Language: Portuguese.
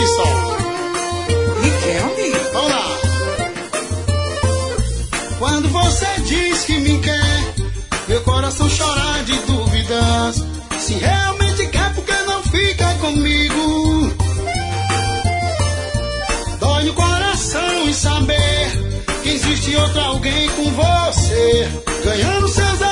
só. Me quer, amigo? Vamos lá. Quando você diz que me quer, meu coração chora de dúvidas. Se realmente quer, por que não fica comigo? Dói no coração em saber que existe outro alguém com você, ganhando seus